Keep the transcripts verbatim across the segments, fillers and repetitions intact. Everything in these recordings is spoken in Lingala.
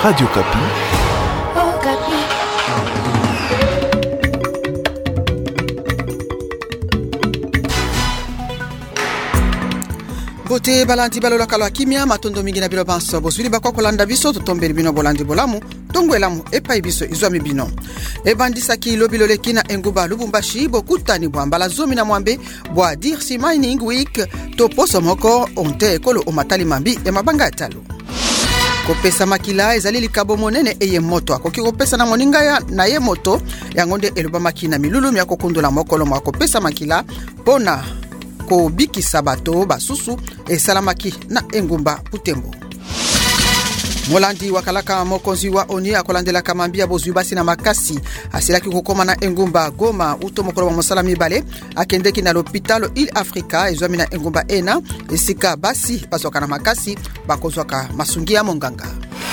Radio Kapi. Oh, Kapi. Bote balandi balola kalwa kimia matondo mingi na bilo banso bosuli bakwa kolanda biso totombeli bino bolandi bolamu tongo elamu epa ibiso izwami bino ebandisa ki lobilo lekina enguba lubumbashi bokutani bwambala zomi na mwambe bwa Dirsi Mining Week toposo moko onte ekolo omatali mambi ya mabanga atalo kopesa makila ezali likabo monene eye moto akoki kopesa na moninga ya na ye moto yangonde eloba makina milulu ya kokundula mokolo mwa kopesa makila pona ko bikisa bato basusu esalamaki na engumba Butembo. Molandi wakalaka mokonzi wa oni akolandela kamambia bozwi basi na makasi asilaki kokoma na engumba Goma uto mokolo wa mosala mibale akendeki na l'hôpital Il Africa ezwami na engumba ena esika basi bazoka na makasi bakozwaka masungi ya monganga.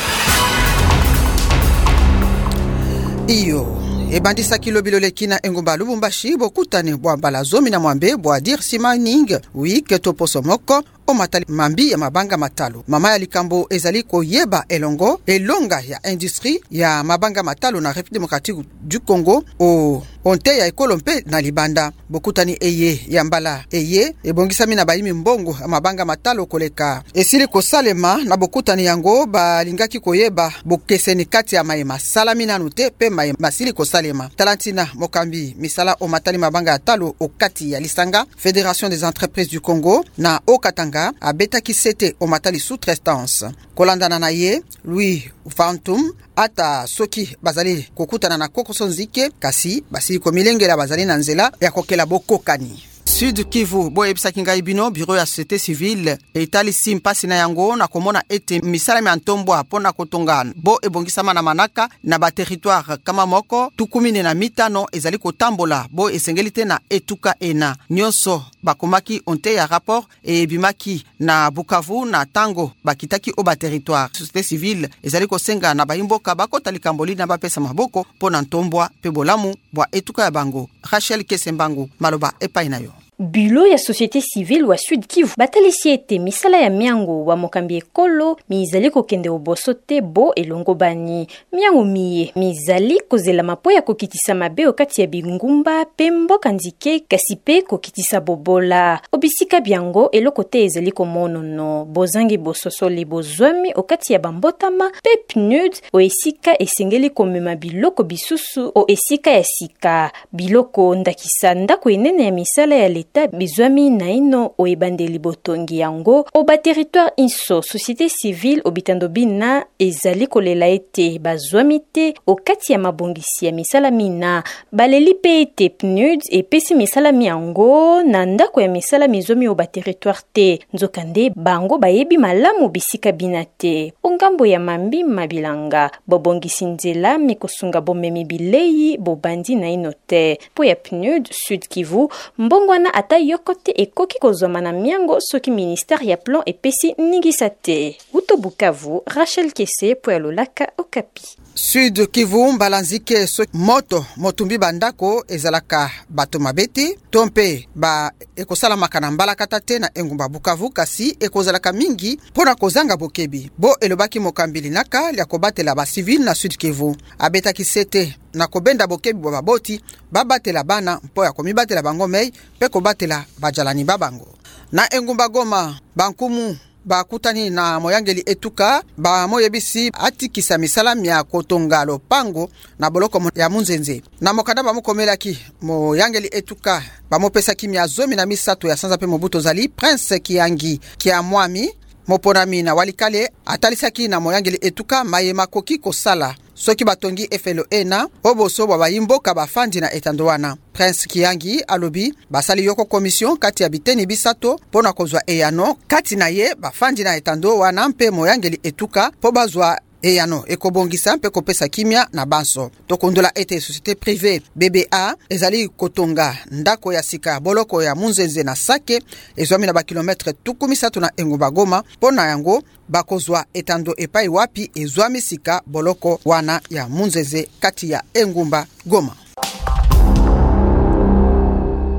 Iyo ebandisa kilobilo lekina engumba Lubumbashi bokutani bwambala zomi na mwambe bwa Dirsi Mining Week toposo moko omatali mambi ya mabanga matalo. Mama ya likambo ezali koyeba elongo elonga ya industrie ya mabanga matalo na République démocratique du Congo o onte ya ekolo mpe na libanda bokutani eye ya mbala eye ebongisami na bayimi mbongo ya mabanga matalo koleka esili kosalema na bokutani yango balingaki koyeba bokeseni kati ya mayema salami nanu te pe mayema masili kosalema talantina mokambi misala omatali mabanga atalo okati ya lisanga Fédération des entreprises du Congo na Okatanga abeta kisete omatali sous-traitance kolandana na ye Louis Fantum ata soki bazali kokutana na kokosonzike kasi basi komilengela bazali na nzela ya kokela bokokani. Sud Kivu bo ebisaki ngai bino bureau ya société civile etali simpasi na yango na komona ete misala mi antombwa pona kotongana bo ebongisama na manaka na ba territoire kama moko tukumine na mitano ezali kotambola bo esengelite na etuka ena nyonso bakomaki onte ya rapport e bimaki na Bukavu na tango bakitaki o ba territoire société civile ezali kosenga na baimboka bakota likamboli na bapesa maboko pona ntombwa pe bolamu bwa etuka ya bango. Rachel Kesembangu maloba epai na yo. Bureau ya société civile wa Sud Kivu batalisi ete misala ya miango wa mokambi ekolo mizali kokende obosote bo elongo bani miango miye mizali kozela mapo ya kokitisa mabe okati ya bingumba pe mboka nzike kasi pe kokitisa bobola obisika biango eloko te ezali komonono bozangi bososoli bozwami okati ya bambotama pe P N U D o esika esengeli komema biloko bisusu o esika ya sika biloko ndakisa ndako enene ya misala ya leta bizwami na ino o ebandeli botongi yango o ba territoire inso société civile obitando bina ezali kolela ete bazwami te okati ya mabongisi ya misala mina baleli pe ete P N U D epesi misala miango na ndako ya misala mizwami o ba territoire te nzokande bango bayebi malamu bisika bina te ongambo ya mambi mabilanga bobongisi nzela mikosunga bomemi bilei bobandi na ino te po ya P N U D Sud Kivu mbongwana ata yokote ekoki kozoma na miango soki ministère ya plan epesi ningisa te. Uto Bukavu, Rachel Kese po ya Lolaka Okapi. Sud Kivu mbalanzike so moto motumbi bandako ezalaka bato mabete tompe ba ekosala makana mbalakata te na engumba Bukavu kasi ekozalaka mingi pona kozanga bokebi bo elobaki mokambili naka ya kobatela ba civil na Sud Kivu abeta kisete na kobenda bokebi bo baboti babatela bana mpo ya komibatela bango mei pe kobatela bajalani babango na engumba Goma bankumu bakutani na moyangeli etuka ba moyebisi atikisa misala ya kotonga lopango na boloko ya munzenze na mokanda ba mokomelaki moyangeli etuka ba mopesa kimia zomi na misato ya sanza pe mobuto zali Prince Kiangi kia mwami moponami na walikale atalisaki na moyangeli etuka mayema koki kosala soki batongi efelo ena oboso bwa bayimboka bafandi na etandoana. Prince Kiangi alobi basali yoko commission kati ya biteni bisato pona kozwa eyano kati na ye bafandi na etando wana mpe moyangeli etuka po bazwa eyano ekobongisa mpe kopesa kimia na banso tokondola ete société privée B B A ezali kotonga ndako ya sika boloko ya munzenze na sake ezwami na ba kilometre tukumisatu na engumba Goma pona yango bakozwa etando epai wapi ezwami sika boloko wana ya munzenze kati ya engumba Goma.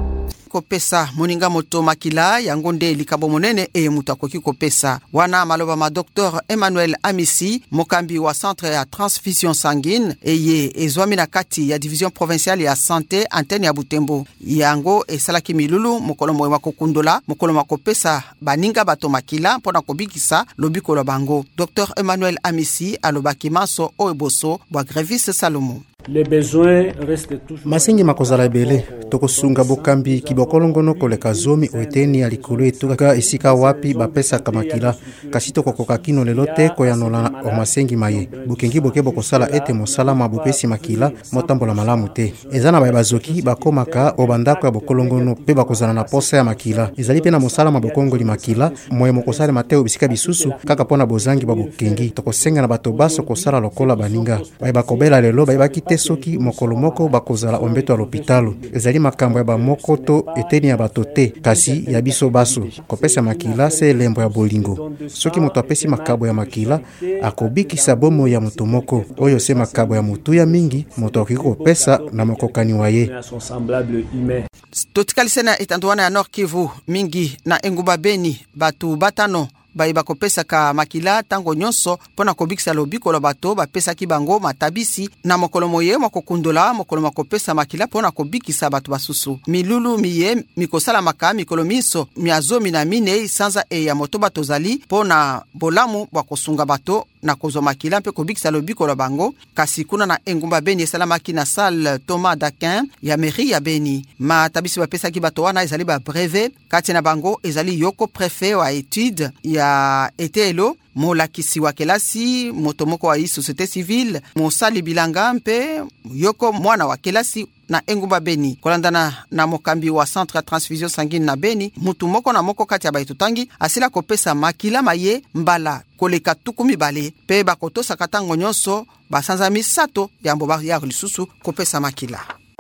kopesa moninga moto makila yango nde likambo monene e mutu akoki kopesa. Wana maloba ma Docteur Emmanuel Amisi, mokambi wa centre ya transfusion sanguine eye ezwami na kati ya division provinciale ya santé antenne ya Butembo. Yango esalaki milulu mokolo moye makokundola mokolo makopesa baninga bato makila mpona kobikisa lobiko lo bango. Docteur Emmanuel Amisi alobaki maso oeboso bwa Grevis Salomo. Les besoins restent toujours. Masengi makozala ebele tokosunga bokambi kibokolongono koleka zomi oeteni alikolo etuka esika wapi bapesaka makila kasi tokokoka kino lelo te koyanola o masengi maye bukengi boke bokosala ete mosala mabopesi makila motambola malamu te ezana ba bazoki bakomaka obandako ya bokolongono pe bakozana na posa ya makila ezali pe na mosala mabokongoli makila moye mokosala mateo bisika bisusu kaka pona bozangi babukengi tokosenga na bato baso kosala lokola baninga ba bakobela lelo ba bakite soki mokolo moko bakozala ombeto ya lopitalo ezali makambo ya bamoko to eteni ya bato te kasi ya biso baso kopesa makila se elembo ya bolingo soki moto apesi makabo ya makila akobikisa bomo ya moto moko oyo se makabo ya motu ya mingi moto akoki kopesa na mokokani wa ye. Totikalise na etanduana ya Nord Kivu mingi na Engumba Beni batu batano bai bakopesa ka makila tango nyonso pona kobikisa lobiko lo bato bapesa ki bango matabisi na mokolo moye makokundola mokolo makopesa makila pona kobikisa bato basusu milulu miye mikosala maka mikolo miso miazomi na mine sanza e ya moto bato zali pona bolamu bakosunga bato na kozo makila mpe kobikisa lobiko lo bango kasi kuna na Engumba Beni esalamaki na salle Thomas d'Aquin ya mairie ya Beni matabisi bapesa ki bato wana ezali ba brevet kati na bango ezali yoko préfet wa étude ya etelo molakisi wa kelasi motomoko wa société civile mosali bilanga mpe yoko mwana wa kelasi na Engumba Beni kolandana na mokambi wa centre ya transfusion sanguine na Beni mutu moko na moko kati ya baitutangi asila kopesa makila maye mbala koleka tukumi bale pe bakoto sakatango nyonso basanza misato ya mboba ya lisusu kopesa makila.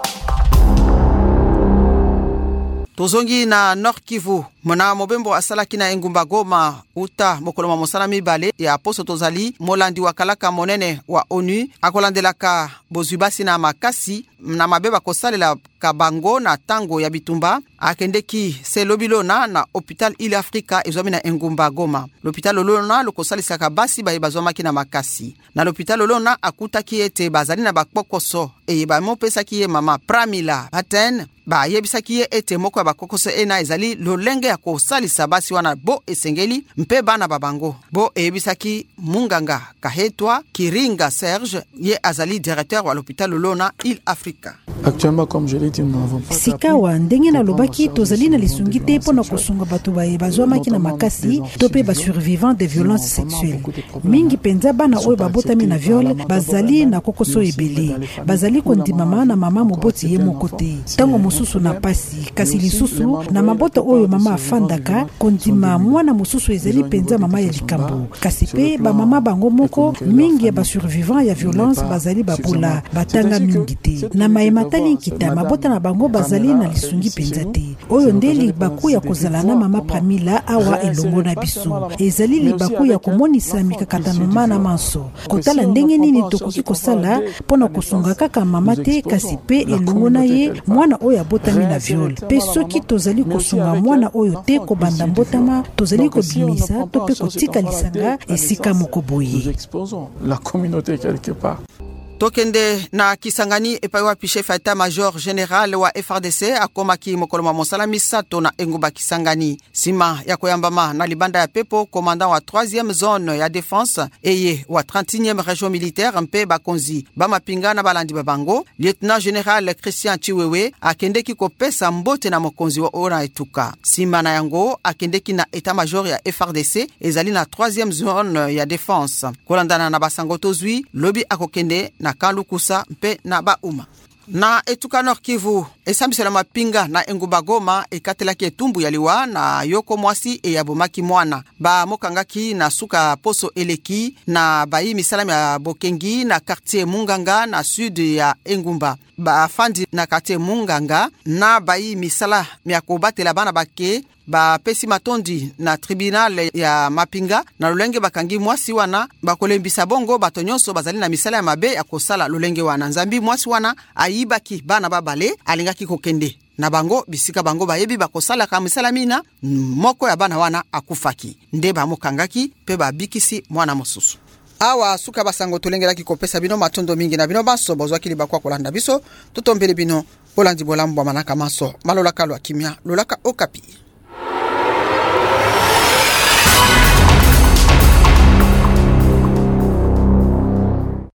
Tozongi na Nord Kivu mona mobembo asalaki na Engumba Goma uta mokoloma mosala mibale ya poso tozali molandi wa kalaka monene wa ONU akolandelaka bozubasi na makasi na mabeba kosalela kabango na tango ya bitumba akendeki se lobilona na hôpital Ile Africa ezwami na Engumba Goma. L'hôpital Olona lokosalisaka basi baye bazwamaki na makasi na l'hôpital Olona akutaki ete bazali na bakpokoso eye bamopesaki ye mama Pramila Paten ba yebisaki ye ete moko ya bakokoso ena ezali lolenge ya kosalisa basi wana bo esengeli mpe bana babango bo eyebisaki Munganga Kahetwa Kiringa Serge ye azali directeur wa l'hôpital Olona Ile Africa. Actuellement, comme je l'ai dit, nous n'avons pas sikawa ndenge na lobaki tozali na lisungi te pona kosunga bato baye bazwamaki na makasi to pe ba survivants de violences sexuelles mingi penza bana oyo babotami na viol bazali na kokoso ebele bazali kondimama na mama moboti ye moko te tango mosusu na pasi kasi lisusu na mabota oyo mama afandaka kondima mwana mosusu ezali penza mama ya likambo kasi pe ba mama bango moko mingi ya ba survivants ya violence bazali bapola batanga mingi te na maema tali kita mabota na bango bazali na lisungi penza te oyo nde libaku ya kozala na mama Pramila awa elongo na biso ezali libaku ya komonisa mikakatanoma na manso kotala ndenge nini tokoki kosala pona kosunga kaka mama te kasi pe elongo na ye mwana oyo abotami na viol pe soki tozali kosunga mwana oyo te kobanda mbotama tozali kobimisa to pe kotika lisanga esika moko boye la communauté quelque part. Tokende na Kisangani epai wa chef état major général wa F R D C akomaki mokoloma mosala misato na Engumba Kisangani sima ya koyambama na libanda ya pepo commandant wa troisième zone ya défense eye wa trente-et-unième région militaire mpe bakonzi bamapinga na balandi babango lieutenant général Christian Chiwewe akendeki kopesa mbote na mokonzi wa ona etuka sima na yango akendeki na état major ya F R D C ezali na troisième zone ya défense kolandana na basango tozwi lobi akokende na Kalukusa mpe na Bauma. Na etuka Nord Kivu esambisela mapinga na Engumba Goma ekatelaki etumbu yaliwa na yoko mwasi e yabomaki mwana ba mokangaki na suka poso eleki na bayi misalami ya Bokengi na quartier Munganga na sud ya Engumba ba fandi na quartier Munganga na bayi misala ya kobatela bana bake ba pesi matondi na tribunal ya mapinga na lolenge bakangi mwasi wana bakolembisa bongo bato nyonso bazali na misala ya mabe ya kosala lolenge wana nzambi mwasi wana ayibaki bana babale alingaki kokende na bango bisika bango bayebi bakosala ka misala mina moko ya bana wana akufaki nde bamokangaki pe babikisi mwana mosusu. Awa suka basango tolengelaki kopesa bino matondo mingi na bino baso bozwaki libakwa kolanda biso totombele bino bolandi bolambwa manaka maso malola kalwa kimia lolaka Okapi.